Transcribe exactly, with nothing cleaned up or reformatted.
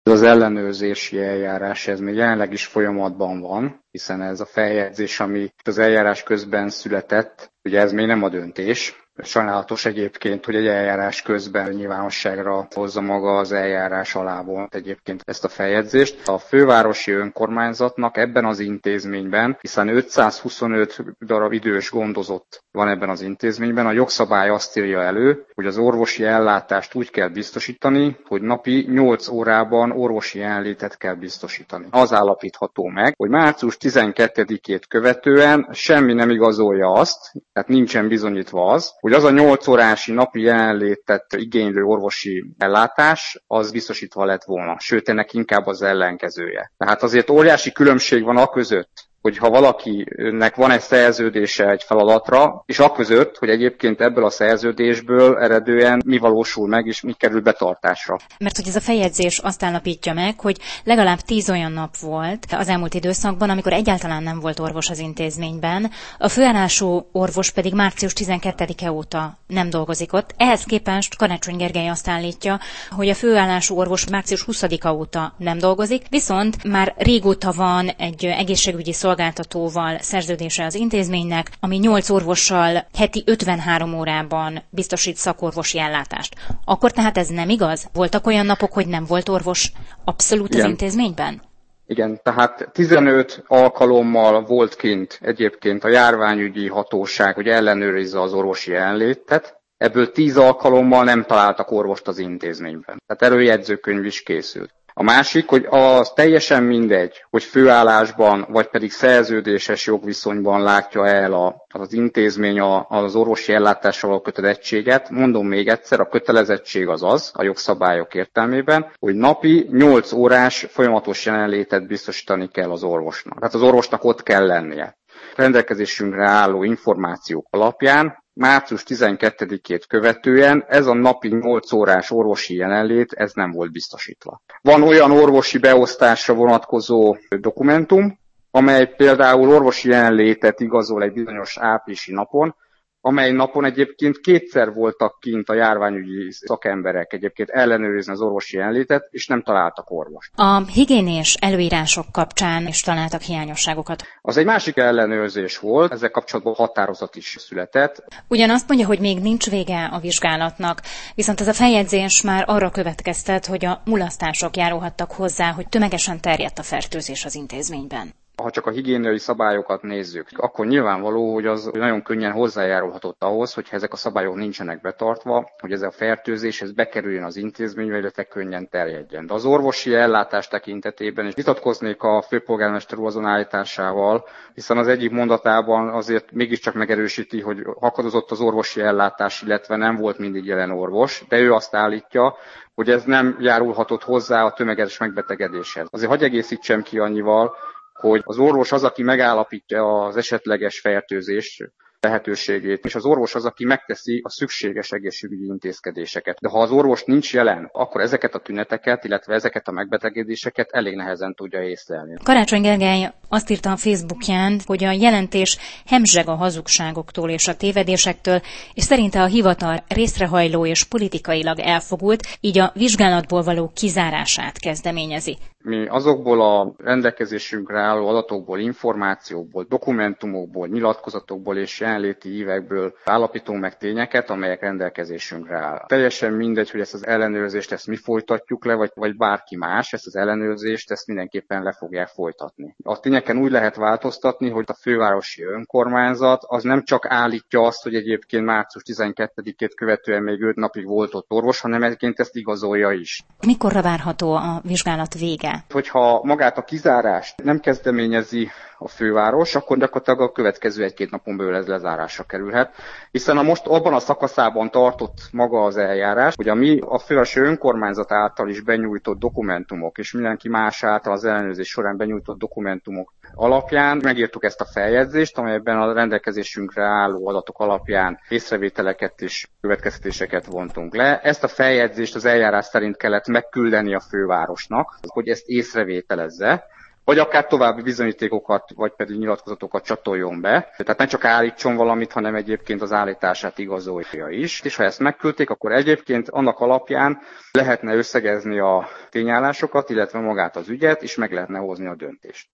Ez az ellenőrzési eljárás, ez még jelenleg is folyamatban van, hiszen ez a feljegyzés, ami az eljárás közben született, ugye ez még nem a döntés. Sajnálatos egyébként, hogy egy eljárás közben nyilvánosságra hozza maga az eljárás alá vont egyébként ezt a feljegyzést. A fővárosi önkormányzatnak ebben az intézményben, hiszen ötszázhuszonöt darab idős gondozott van ebben az intézményben, a jogszabály azt írja elő, hogy az orvosi ellátást úgy kell biztosítani, hogy napi nyolc órában orvosi jelenlétet kell biztosítani. Az állapítható meg, hogy március tizenkettedikét követően semmi nem igazolja azt, tehát nincsen bizonyítva az, hogy az a nyolc órási napi jelenlétet igénylő orvosi ellátás, az biztosítva lett volna. Sőt, ennek inkább az ellenkezője. Tehát azért óriási különbség van aközött, hogy ha valakinek van egy szerződése egy feladatra, és aközött, hogy egyébként ebből a szerződésből eredően mi valósul meg, és mi kerül betartásra. Mert hogy ez a feljegyzés azt állapítja meg, hogy legalább tíz olyan nap volt az elmúlt időszakban, amikor egyáltalán nem volt orvos az intézményben, a főállású orvos pedig március tizenkettedike óta nem dolgozik ott. Ehhez képest Karácsony Gergely azt állítja, hogy a főállású orvos március huszadika óta nem dolgozik, viszont már régóta van egy egészségügyi szolgáltatóval szerződése az intézménynek, ami nyolc orvossal heti ötvenhárom órában biztosít szakorvosi ellátást. Akkor tehát ez nem igaz? Voltak olyan napok, hogy nem volt orvos abszolút Igen. Az intézményben? Igen, tehát tizenöt alkalommal volt kint egyébként a járványügyi hatóság, hogy ellenőrizze az orvosi jelenlétet, ebből tíz alkalommal nem találtak orvost az intézményben. Tehát erről jegyzőkönyv is készült. A másik, hogy az teljesen mindegy, hogy főállásban, vagy pedig szerződéses jogviszonyban látja el a, az intézmény a, az orvosi ellátással való kötelezettséget. Mondom még egyszer, a kötelezettség az az, a jogszabályok értelmében, hogy napi nyolc órás folyamatos jelenlétet biztosítani kell az orvosnak. Tehát az orvosnak ott kell lennie. Rendelkezésünkre álló információk alapján március tizenkettedikét követően ez a napi nyolc órás orvosi jelenlét, ez nem volt biztosítva. Van olyan orvosi beosztásra vonatkozó dokumentum, amely például orvosi jelenlétet igazol egy bizonyos áprilisi napon, amely napon egyébként kétszer voltak kint a járványügyi szakemberek egyébként ellenőrizni az orvosi jelenlétet, és nem találtak orvost. A higiénés előírások kapcsán is találtak hiányosságokat. Az egy másik ellenőrzés volt, ezzel kapcsolatban határozat is született. Ugyanazt mondja, hogy még nincs vége a vizsgálatnak, viszont ez a feljegyzés már arra következtet, hogy a mulasztások járulhattak hozzá, hogy tömegesen terjedt a fertőzés az intézményben. Ha csak a higiéniai szabályokat nézzük, akkor nyilvánvaló, hogy az nagyon könnyen hozzájárulhatott ahhoz, hogyha ezek a szabályok nincsenek betartva, hogy ez a fertőzés ez bekerüljön az intézménybe, illetve könnyen terjedjen. De az orvosi ellátás tekintetében is vitatkoznék a főpolgármester úr azon állításával, hiszen az egyik mondatában azért mégiscsak megerősíti, hogy akadozott az orvosi ellátás, illetve nem volt mindig jelen orvos, de ő azt állítja, hogy ez nem járulhatott hozzá a tömeges megbetegedéshez. Azért hadd egészítsem ki annyival, hogy az orvos az, aki megállapítja az esetleges fertőzés lehetőségét, és az orvos az, aki megteszi a szükséges egészségügyi intézkedéseket. De ha az orvos nincs jelen, akkor ezeket a tüneteket, illetve ezeket a megbetegedéseket elég nehezen tudja észlelni. Karácsony Gergely azt írta a Facebookján, hogy a jelentés hemzseg a hazugságoktól és a tévedésektől, és szerinte a hivatal részrehajló és politikailag elfogult, így a vizsgálatból való kizárását kezdeményezi. Mi azokból a rendelkezésünkre álló adatokból, információkból, dokumentumokból, nyilatkozatokból és jelenléti hívekből állapítunk meg tényeket, amelyek rendelkezésünkre áll. Teljesen mindegy, hogy ezt az ellenőrzést ezt mi folytatjuk le, vagy, vagy bárki más, ezt az ellenőrzést ezt mindenképpen le fogják folytatni. A tényeken úgy lehet változtatni, hogy a fővárosi önkormányzat az nem csak állítja azt, hogy egyébként március tizenkettedikét követően még öt napig volt ott orvos, hanem egyébként ezt igazolja is. Mikorra várható a vizsgálat vége? Hogyha magát a kizárást nem kezdeményezi a főváros, akkor gyakorlatilag a következő egy-két napon belül ez lezárásra kerülhet. Hiszen a most abban a szakaszában tartott maga az eljárás, hogy a mi a fővárosi önkormányzat által is benyújtott dokumentumok, és mindenki más által az ellenőrzés során benyújtott dokumentumok alapján megírtuk ezt a feljegyzést, amelyben a rendelkezésünkre álló adatok alapján észrevételeket és következtetéseket vontunk le. Ezt a feljegyzést az eljárás szerint kellett megküldeni a fővárosnak, hogy ezt észrevételezze, vagy akár további bizonyítékokat, vagy pedig nyilatkozatokat csatoljon be. Tehát ne csak állítson valamit, hanem egyébként az állítását igazolja is. És ha ezt megküldték, akkor egyébként annak alapján lehetne összegezni a tényállásokat, illetve magát az ügyet, és meg lehetne hozni a döntést.